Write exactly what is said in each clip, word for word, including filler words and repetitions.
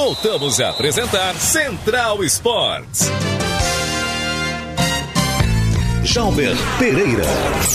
Voltamos a apresentar Central Esportes. Jalber Pereira.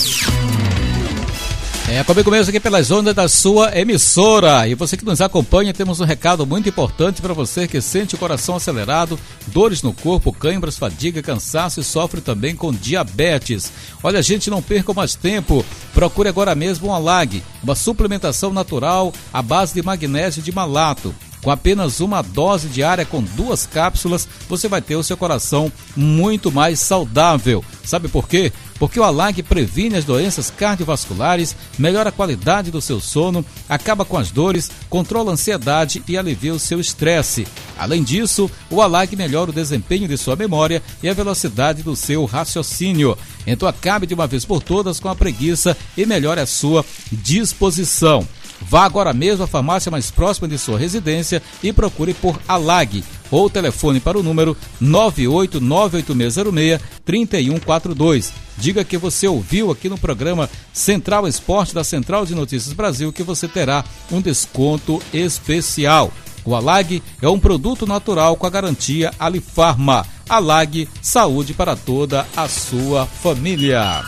É, comigo mesmo aqui pelas ondas da sua emissora. E você que nos acompanha, temos um recado muito importante para você que sente o coração acelerado, dores no corpo, câimbras, fadiga, cansaço e sofre também com diabetes. Olha, gente, não perca mais tempo. Procure agora mesmo um Alag, uma suplementação natural à base de magnésio de malato. Com apenas uma dose diária com duas cápsulas, você vai ter o seu coração muito mais saudável. Sabe por quê? Porque o Alag previne as doenças cardiovasculares, melhora a qualidade do seu sono, acaba com as dores, controla a ansiedade e alivia o seu estresse. Além disso, o Alag melhora o desempenho de sua memória e a velocidade do seu raciocínio. Então acabe de uma vez por todas com a preguiça e melhore a sua disposição. Vá agora mesmo à farmácia mais próxima de sua residência e procure por Alag ou telefone para o número nove oito nove oito seis zero seis três um quatro dois. Diga que você ouviu aqui no programa Central Esporte da Central de Notícias Brasil que você terá um desconto especial. O Alag é um produto natural com a garantia Alifarma. Alag, saúde para toda a sua família.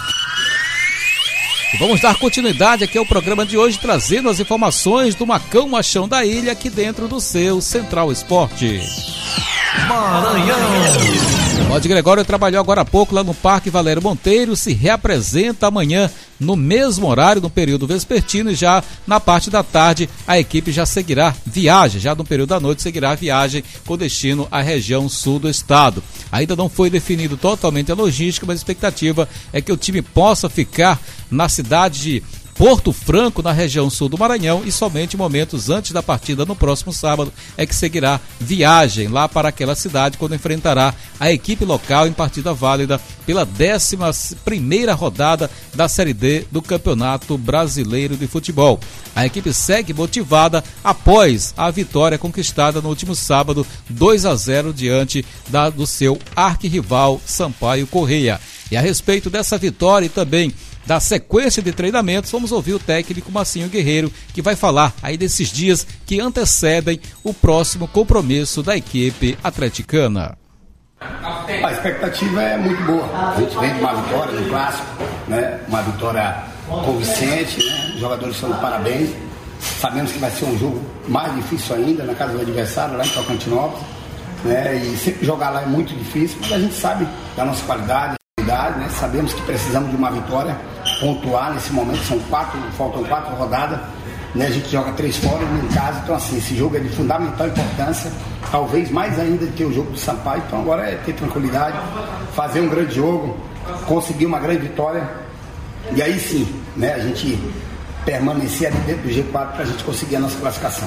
Vamos dar continuidade aqui ao programa de hoje, trazendo as informações do Macão Machão da Ilha aqui dentro do seu Central Esporte. Maranhão. O Rod Gregório trabalhou agora há pouco lá no Parque Valério Monteiro, se reapresenta amanhã no mesmo horário, no período vespertino, e já na parte da tarde a equipe já seguirá viagem, já no período da noite seguirá viagem com destino à região sul do estado. Ainda não foi definido totalmente a logística, mas a expectativa é que o time possa ficar na cidade de Porto Franco, na região sul do Maranhão, e somente momentos antes da partida no próximo sábado é que seguirá viagem lá para aquela cidade, quando enfrentará a equipe local em partida válida pela décima primeira rodada da Série D do Campeonato Brasileiro de Futebol. A equipe segue motivada após a vitória conquistada no último sábado, dois a zero diante da, do seu arquirrival Sampaio Corrêa. E a respeito dessa vitória e também da sequência de treinamentos, vamos ouvir o técnico Massinho Guerreiro, que vai falar aí desses dias que antecedem o próximo compromisso da equipe atleticana. A expectativa é muito boa. A gente vem de uma vitória no clássico, né? Uma vitória convincente, né? Os jogadores estão de parabéns. Sabemos que vai ser um jogo mais difícil ainda na casa do adversário, lá em Tocantinópolis, né? E sempre jogar lá é muito difícil, mas a gente sabe da nossa qualidade. Né? Sabemos que precisamos de uma vitória, pontuar nesse momento, são quatro, faltam quatro rodadas, né? A gente joga três fora e um em casa, então assim, esse jogo é de fundamental importância, talvez mais ainda do que o jogo do Sampaio, então agora é ter tranquilidade, fazer um grande jogo, conseguir uma grande vitória, e aí sim, né, a gente permanecer ali dentro do G quatro para a gente conseguir a nossa classificação.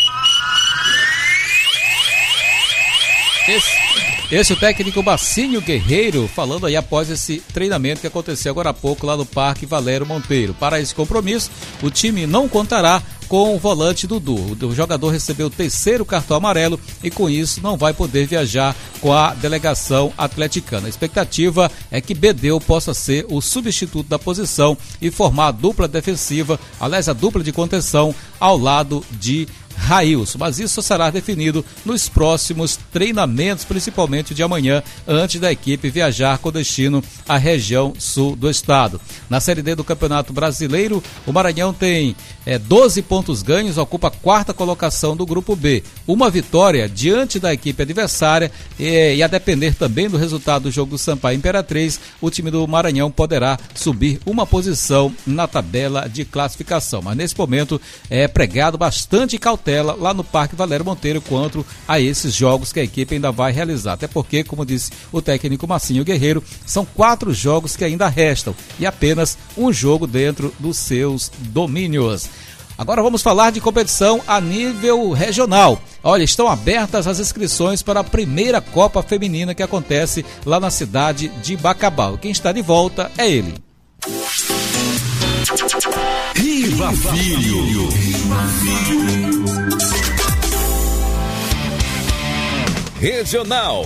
Esse... Esse é o técnico Massinho Guerreiro, falando aí após esse treinamento que aconteceu agora há pouco lá no Parque Valério Monteiro. Para esse compromisso, o time não contará com o volante Dudu. O jogador recebeu o terceiro cartão amarelo e com isso não vai poder viajar com a delegação atleticana. A expectativa é que Bedeu possa ser o substituto da posição e formar a dupla defensiva, aliás, a dupla de contenção ao lado de Railson, mas isso será definido nos próximos treinamentos, principalmente de amanhã, antes da equipe viajar com destino à região sul do estado. Na Série D do Campeonato Brasileiro, o Maranhão tem é, doze pontos ganhos, ocupa a quarta colocação do Grupo B. Uma vitória diante da equipe adversária e, e a depender também do resultado do jogo do Sampaio Imperatriz, o time do Maranhão poderá subir uma posição na tabela de classificação. Mas nesse momento é pregado bastante cautela lá no Parque Valério Monteiro quanto a esses jogos que a equipe ainda vai realizar. Até porque, como disse o técnico Massinho Guerreiro, são quatro jogos que ainda restam e apenas um jogo dentro dos seus domínios. Agora vamos falar de competição a nível regional. Olha, estão abertas as inscrições para a primeira Copa Feminina que acontece lá na cidade de Bacabal. Quem está de volta é ele. Riva Filho. Regional.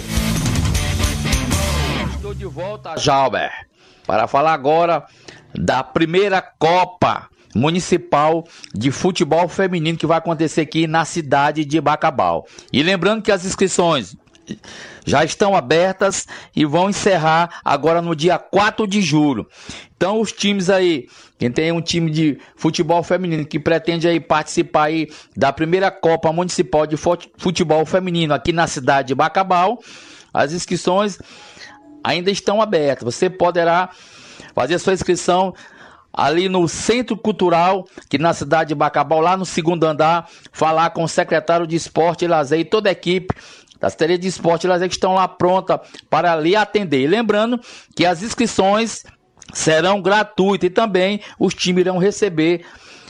Estou de volta, Jalber, para falar agora da primeira Copa Municipal de Futebol Feminino que vai acontecer aqui na cidade de Bacabal. E lembrando que as inscrições já estão abertas e vão encerrar agora no dia quatro de julho. Então os times aí, quem tem um time de futebol feminino que pretende aí participar aí da primeira Copa Municipal de Futebol Feminino aqui na cidade de Bacabal, as inscrições ainda estão abertas. Você poderá fazer sua inscrição ali no Centro Cultural, que na cidade de Bacabal, lá no segundo andar, falar com o secretário de Esporte e Lazer e toda a equipe da Secretaria de Esporte e Lazer que estão lá pronta para lhe atender. E lembrando que as inscrições serão gratuitas e também os times irão receber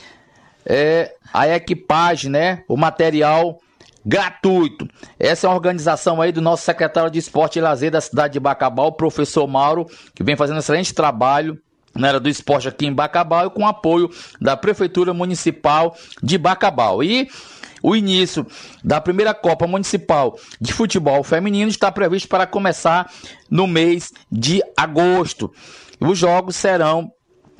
é, a equipagem, né, o material gratuito. Essa é uma organização aí do nosso secretário de Esporte e Lazer da cidade de Bacabal, o professor Mauro, que vem fazendo um excelente trabalho na área do esporte aqui em Bacabal e com apoio da Prefeitura Municipal de Bacabal. E o início da primeira Copa Municipal de Futebol Feminino está previsto para começar no mês de agosto. Os jogos serão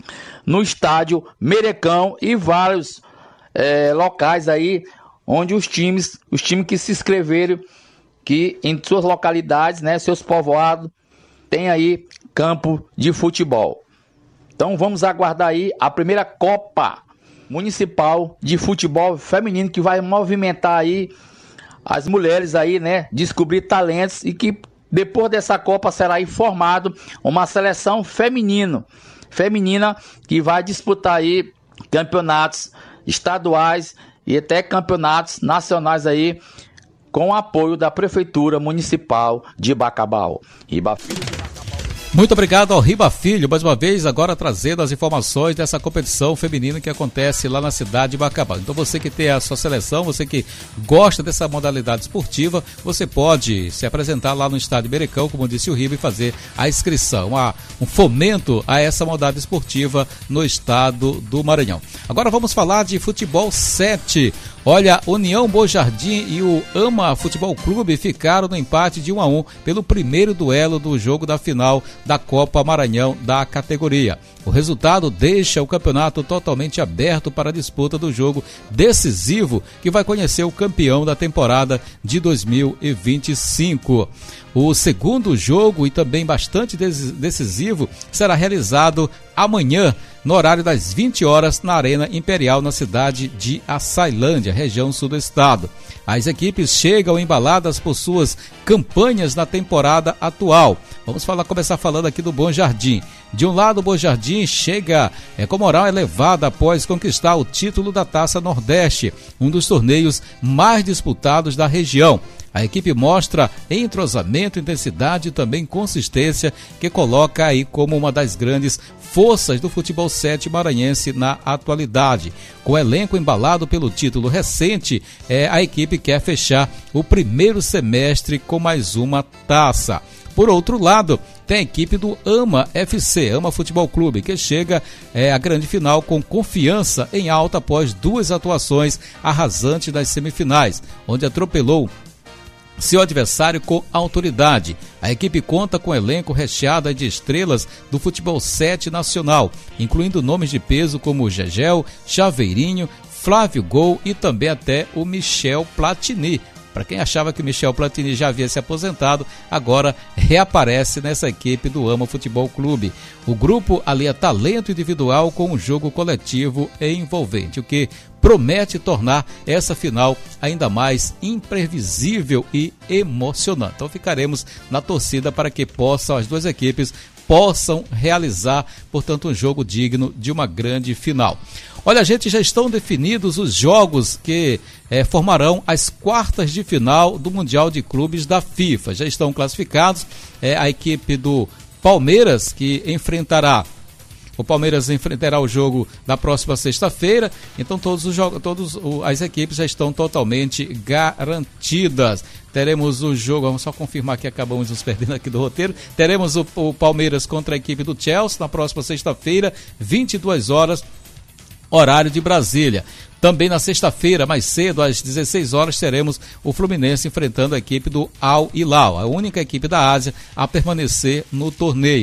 no estádio Merecão e vários é, locais aí onde os times, os times que se inscreveram, que em suas localidades, né, seus povoados, tem aí campo de futebol. Então vamos aguardar aí a primeira Copa Municipal de Futebol Feminino que vai movimentar aí as mulheres aí, né, descobrir talentos e que depois dessa Copa será aí formado uma seleção feminino, feminina que vai disputar aí campeonatos estaduais e até campeonatos nacionais aí com o apoio da Prefeitura Municipal de Bacabal. Ribafilho. Muito obrigado ao Riba Filho, mais uma vez, agora trazendo as informações dessa competição feminina que acontece lá na cidade de Bacabal. Então você que tem a sua seleção, você que gosta dessa modalidade esportiva, você pode se apresentar lá no estádio Merecão, como disse o Riba, e fazer a inscrição, a, um fomento a essa modalidade esportiva no estado do Maranhão. Agora vamos falar de futebol sete. Olha, União Bom Jardim e o Ama Futebol Clube ficaram no empate de um a um pelo primeiro duelo do jogo da final da Copa Maranhão da categoria. O resultado deixa o campeonato totalmente aberto para a disputa do jogo decisivo que vai conhecer o campeão da temporada de dois mil e vinte e cinco. O segundo jogo, e também bastante decisivo, será realizado amanhã, no horário das vinte horas, na Arena Imperial, na cidade de Açailândia, região sul do estado. As equipes chegam embaladas por suas campanhas na temporada atual. Vamos falar, começar falando aqui do Bom Jardim. De um lado, o Bom Jardim chega é, com moral elevada após conquistar o título da Taça Nordeste, um dos torneios mais disputados da região. A equipe mostra entrosamento, intensidade e também consistência, que coloca aí como uma das grandes forças do futebol sete maranhense na atualidade. Com o elenco embalado pelo título recente, é, a equipe quer fechar o primeiro semestre com mais uma taça. Por outro lado, tem a equipe do Ama F C, Ama Futebol Clube, que chega é, à grande final com confiança em alta após duas atuações arrasantes das semifinais, onde atropelou seu adversário com autoridade. A equipe conta com um elenco recheado de estrelas do futebol sete nacional, incluindo nomes de peso como Gegel, Chaveirinho, Flávio Gol e também até o Michel Platini. Para quem achava que o Michel Platini já havia se aposentado, agora reaparece nessa equipe do Ama Futebol Clube. O grupo alia talento individual com um jogo coletivo e envolvente, o que promete tornar essa final ainda mais imprevisível e emocionante. Então ficaremos na torcida para que possam as duas equipes possam realizar, portanto, um jogo digno de uma grande final. Olha, gente, já estão definidos os jogos que é, formarão as quartas de final do Mundial de Clubes da FIFA. Já estão classificados é, a equipe do Palmeiras, que enfrentará O Palmeiras enfrentará o jogo na próxima sexta-feira, então todos os jogos, todas as equipes já estão totalmente garantidas. Teremos o jogo, vamos só confirmar que acabamos nos perdendo aqui do roteiro. Teremos o, o Palmeiras contra a equipe do Chelsea na próxima sexta-feira, vinte e duas horas, horário de Brasília. Também na sexta-feira, mais cedo, às dezesseis horas, teremos o Fluminense enfrentando a equipe do Al Hilal, a única equipe da Ásia a permanecer no torneio.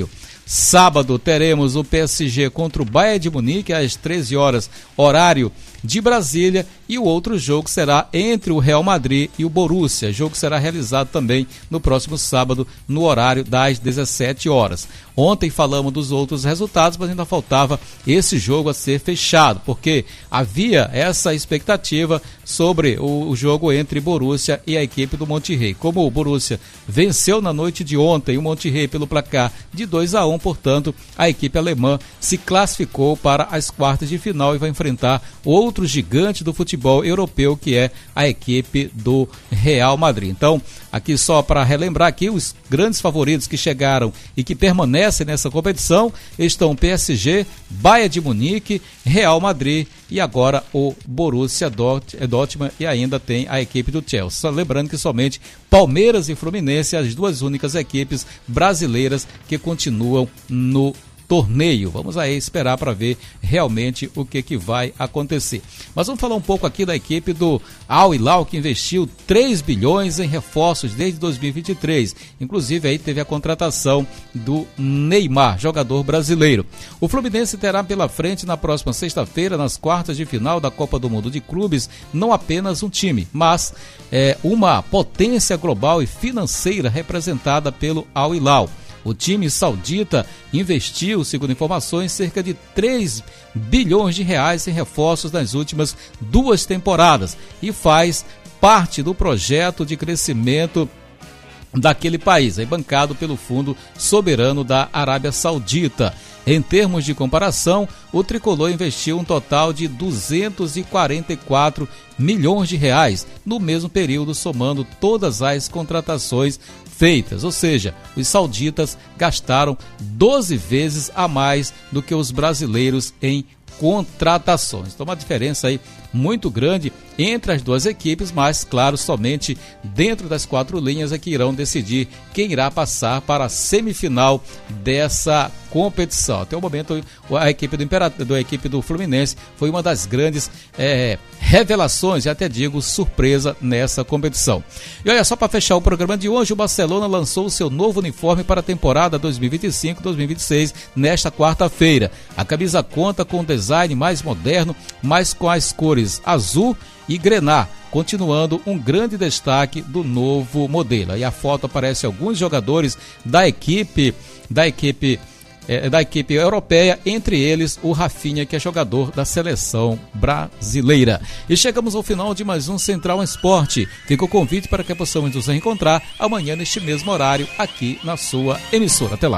Sábado teremos o P S G contra o Bayern de Munique às treze horas, horário de Brasília, e o outro jogo será entre o Real Madrid e o Borussia. O jogo será realizado também no próximo sábado, no horário das dezessete horas. Ontem falamos dos outros resultados, mas ainda faltava esse jogo a ser fechado, porque havia essa expectativa sobre o, o jogo entre Borussia e a equipe do Monterrey. Como o Borussia venceu na noite de ontem o Monterrey pelo placar de dois a um, portanto, a equipe alemã se classificou para as quartas de final e vai enfrentar outro gigante do futebol europeu, que é a equipe do Real Madrid. Então, aqui só para relembrar aqui, os grandes favoritos que chegaram e que permanecem nessa competição estão P S G, Bayern de Munique, Real Madrid e agora o Borussia Dortmund, e ainda tem a equipe do Chelsea. Só lembrando que somente Palmeiras e Fluminense, as duas únicas equipes brasileiras que continuam no torneio. Vamos aí esperar para ver realmente o que, que vai acontecer. Mas vamos falar um pouco aqui da equipe do Al Hilal, que investiu três bilhões em reforços desde dois mil e vinte e três. Inclusive aí teve a contratação do Neymar, jogador brasileiro. O Fluminense terá pela frente na próxima sexta-feira, nas quartas de final da Copa do Mundo de Clubes, não apenas um time, mas é, uma potência global e financeira representada pelo Al Hilal. O time saudita investiu, segundo informações, cerca de três bilhões de reais em reforços nas últimas duas temporadas e faz parte do projeto de crescimento daquele país, é bancado pelo Fundo Soberano da Arábia Saudita. Em termos de comparação, o tricolor investiu um total de duzentos e quarenta e quatro milhões de reais no mesmo período, somando todas as contratações feitas, ou seja, os sauditas gastaram doze vezes a mais do que os brasileiros em contratações. Então, uma diferença aí muito grande entre as duas equipes, mas, claro, somente dentro das quatro linhas é que irão decidir quem irá passar para a semifinal dessa competição. Até o momento, a equipe do Imperador, a equipe do Fluminense foi uma das grandes é, revelações, e até digo surpresa, nessa competição. E olha, só para fechar o programa de hoje, o Barcelona lançou o seu novo uniforme para a temporada dois mil e vinte e cinco dois mil e vinte e seis nesta quarta-feira. A camisa conta com um design mais moderno, mas com as cores azul e grená, continuando um grande destaque do novo modelo. E a foto aparece alguns jogadores da equipe da equipe é, da equipe europeia, entre eles o Rafinha, que é jogador da seleção brasileira. E chegamos ao final de mais um Central Esporte. Fica o convite para que possamos nos reencontrar amanhã neste mesmo horário aqui na sua emissora. Até lá.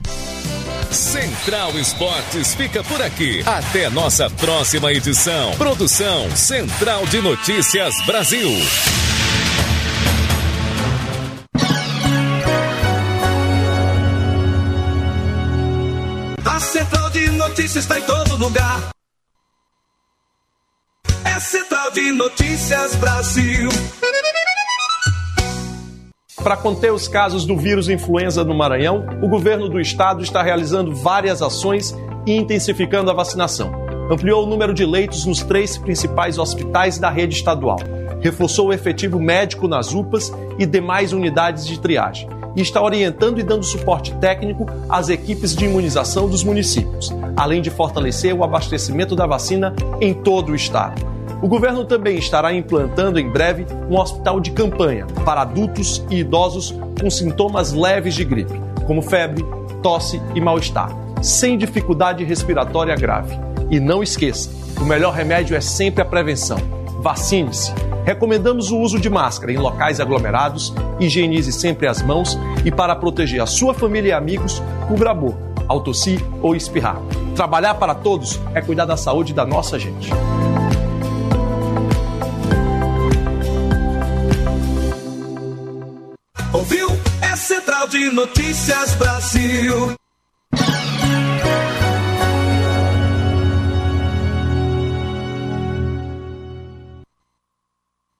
Central Esportes fica por aqui. Até nossa próxima edição. Produção Central de Notícias Brasil. A Central de Notícias está em todo lugar. É Central de Notícias Brasil. Para conter os casos do vírus influenza no Maranhão, o governo do estado está realizando várias ações e intensificando a vacinação. Ampliou o número de leitos nos três principais hospitais da rede estadual. Reforçou o efetivo médico nas U P As e demais unidades de triagem. E está orientando e dando suporte técnico às equipes de imunização dos municípios, além de fortalecer o abastecimento da vacina em todo o estado. O governo também estará implantando em breve um hospital de campanha para adultos e idosos com sintomas leves de gripe, como febre, tosse e mal-estar, sem dificuldade respiratória grave. E não esqueça, o melhor remédio é sempre a prevenção. Vacine-se. Recomendamos o uso de máscara em locais aglomerados, higienize sempre as mãos e, para proteger a sua família e amigos, cubra a boca ao tossir ou espirrar. Trabalhar para todos é cuidar da saúde da nossa gente. Ouviu? É Central de Notícias Brasil.